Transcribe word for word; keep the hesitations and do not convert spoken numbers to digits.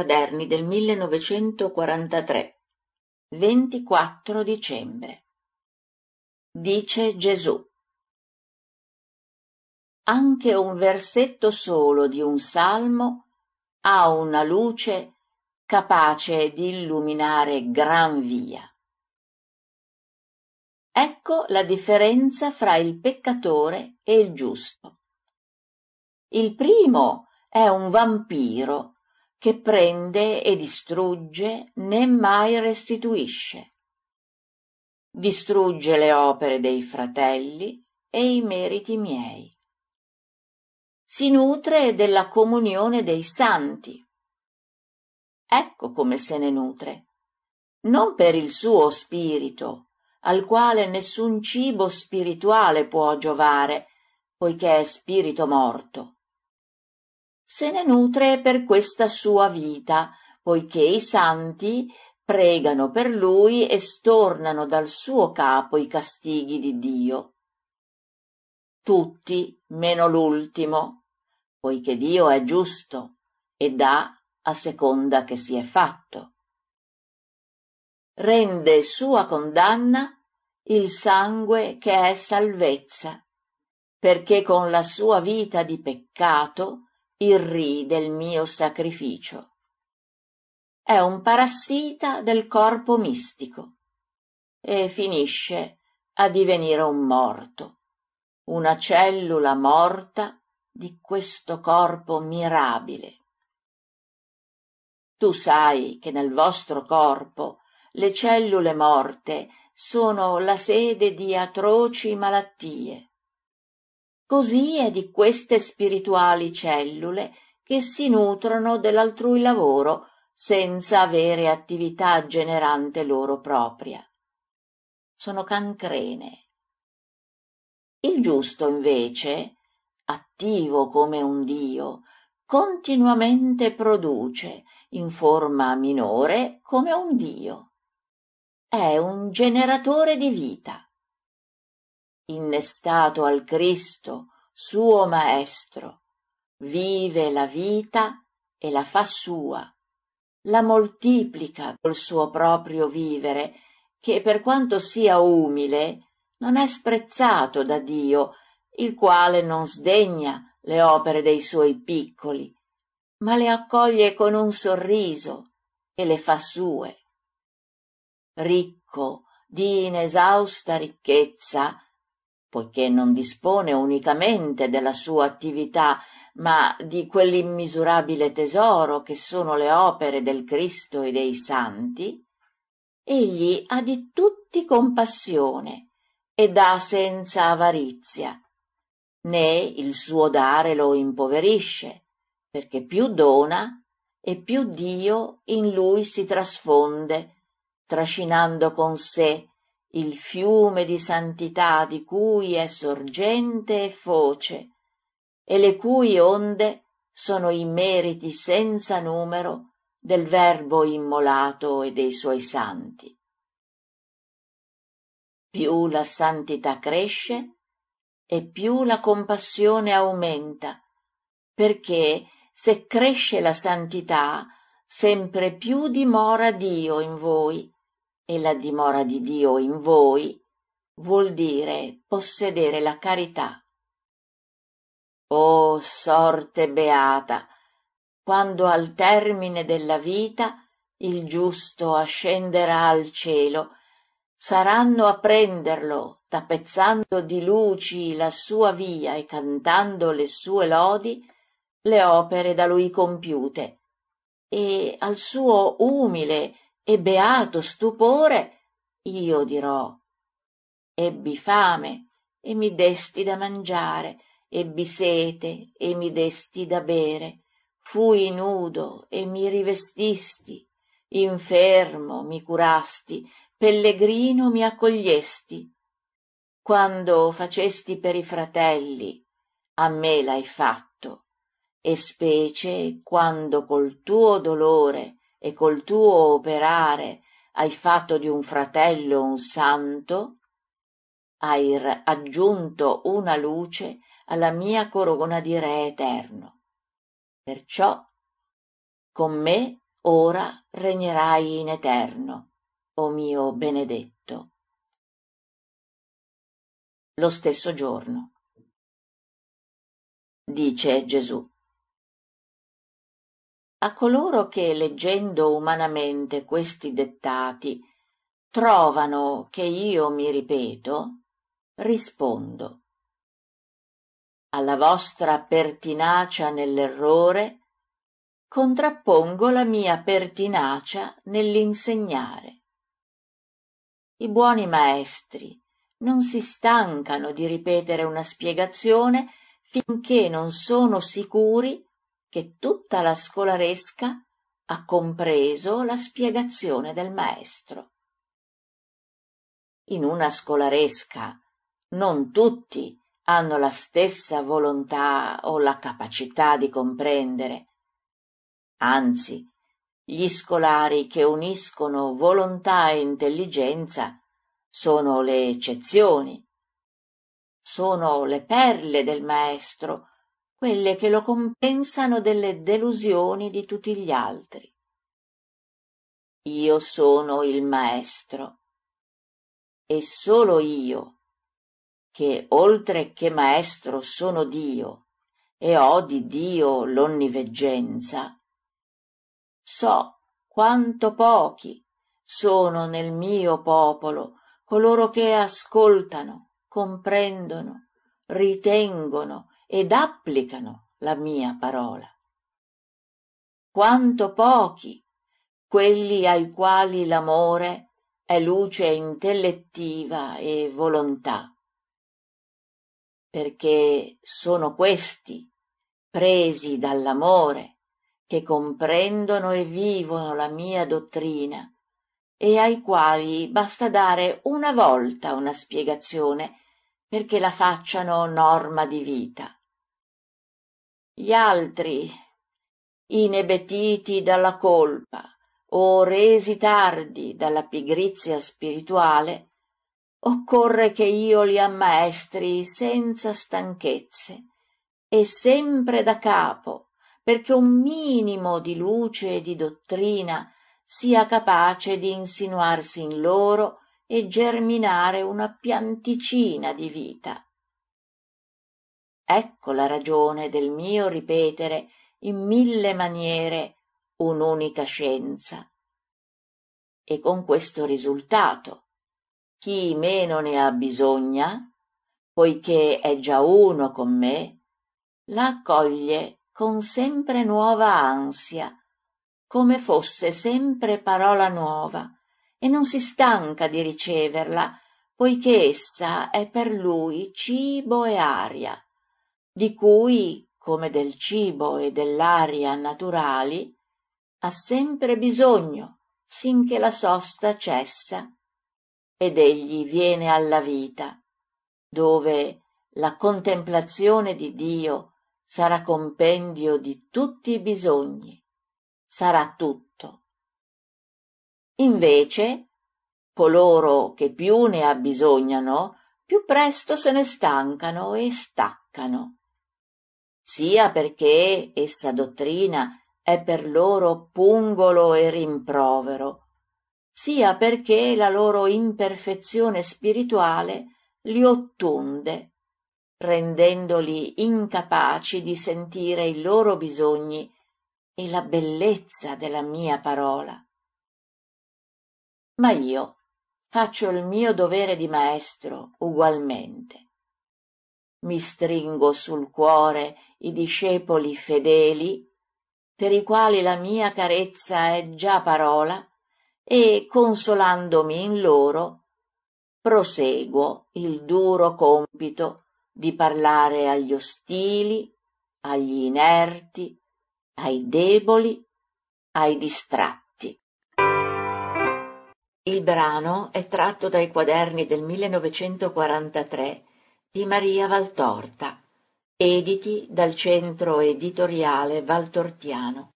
Quaderni del millenovecentoquarantatré, ventiquattro dicembre. Dice Gesù. Anche un versetto solo di un salmo ha una luce capace di illuminare gran via. Ecco la differenza fra il peccatore e il giusto. Il primo è un vampiro che prende e distrugge né mai restituisce. Distrugge le opere dei fratelli e i meriti miei. Si nutre della comunione dei santi. Ecco come se ne nutre. Non per il suo spirito, al quale nessun cibo spirituale può giovare, poiché è spirito morto. Se ne nutre per questa sua vita, poiché i santi pregano per lui e stornano dal suo capo i castighi di Dio. Tutti meno l'ultimo, poiché Dio è giusto e dà a seconda che si è fatto. Rende sua condanna il sangue che è salvezza, perché con la sua vita di peccato irrì del mio sacrificio. È un parassita del corpo mistico e finisce a divenire un morto, una cellula morta di questo corpo mirabile. Tu sai che nel vostro corpo le cellule morte sono la sede di atroci malattie. Così è di queste spirituali cellule che si nutrono dell'altrui lavoro senza avere attività generante loro propria. Sono cancrene. Il giusto, invece, attivo come un dio, continuamente produce, in forma minore, come un dio. È un generatore di vita. Innestato al Cristo, suo Maestro, vive la vita e la fa sua, la moltiplica col suo proprio vivere, che per quanto sia umile, non è sprezzato da Dio, il quale non sdegna le opere dei suoi piccoli, ma le accoglie con un sorriso e le fa sue. Ricco di inesausta ricchezza, poiché non dispone unicamente della sua attività, ma di quell'immisurabile tesoro che sono le opere del Cristo e dei santi, egli ha di tutti compassione e dà senza avarizia, né il suo dare lo impoverisce, perché più dona e più Dio in lui si trasfonde, trascinando con sé il fiume di santità di cui è sorgente e foce, e le cui onde sono i meriti senza numero del Verbo immolato e dei suoi santi. Più la santità cresce e più la compassione aumenta, perché se cresce la santità, sempre più dimora Dio in voi, e la dimora di Dio in voi vuol dire possedere la carità. O sorte beata, quando al termine della vita il giusto ascenderà al cielo, saranno a prenderlo, tappezzando di luci la sua via e cantando le sue lodi, le opere da lui compiute, e al suo umile e beato stupore io dirò: ebbi fame e mi desti da mangiare, ebbi sete e mi desti da bere, fui nudo e mi rivestisti, infermo mi curasti, pellegrino mi accogliesti. Quando facesti per i fratelli, a me l'hai fatto, e specie quando col tuo dolore e col tuo operare hai fatto di un fratello un santo, hai aggiunto una luce alla mia corona di Re eterno. Perciò con me ora regnerai in eterno, o mio benedetto. Lo stesso giorno. Dice Gesù: a coloro che, leggendo umanamente questi dettati, trovano che io mi ripeto, rispondo: alla vostra pertinacia nell'errore contrappongo la mia pertinacia nell'insegnare. I buoni maestri non si stancano di ripetere una spiegazione finché non sono sicuri che tutta la scolaresca ha compreso la spiegazione del maestro. In una scolaresca non tutti hanno la stessa volontà o la capacità di comprendere. Anzi, gli scolari che uniscono volontà e intelligenza sono le eccezioni. Sono le perle del maestro, quelle che lo compensano delle delusioni di tutti gli altri. Io sono il maestro, e solo io, che oltre che maestro sono Dio e ho di Dio l'onniveggenza, so quanto pochi sono nel mio popolo coloro che ascoltano, comprendono, ritengono ed applicano la mia parola. Quanto pochi quelli ai quali l'amore è luce intellettiva e volontà. Perché sono questi, presi dall'amore, che comprendono e vivono la mia dottrina, e ai quali basta dare una volta una spiegazione perché la facciano norma di vita. Gli altri, inebetiti dalla colpa o resi tardi dalla pigrizia spirituale, occorre che io li ammaestri senza stanchezze e sempre da capo, perché un minimo di luce e di dottrina sia capace di insinuarsi in loro e germinare una pianticina di vita. Ecco la ragione del mio ripetere in mille maniere un'unica scienza. E con questo risultato: chi meno ne ha bisogna, poiché è già uno con me, la accoglie con sempre nuova ansia, come fosse sempre parola nuova, e non si stanca di riceverla, poiché essa è per lui cibo e aria, di cui, come del cibo e dell'aria naturali, ha sempre bisogno sinché la sosta cessa, ed egli viene alla vita, dove la contemplazione di Dio sarà compendio di tutti i bisogni, sarà tutto. Invece, coloro che più ne abbisognano, più presto se ne stancano e staccano, sia perché essa dottrina è per loro pungolo e rimprovero, sia perché la loro imperfezione spirituale li ottunde, rendendoli incapaci di sentire i loro bisogni e la bellezza della mia parola. Ma io faccio il mio dovere di maestro ugualmente. Mi stringo sul cuore i discepoli fedeli, per i quali la mia carezza è già parola, e, consolandomi in loro, proseguo il duro compito di parlare agli ostili, agli inerti, ai deboli, ai distratti. Il brano è tratto dai quaderni del millenovecentoquarantatré di Maria Valtorta, editi dal Centro Editoriale Valtortiano.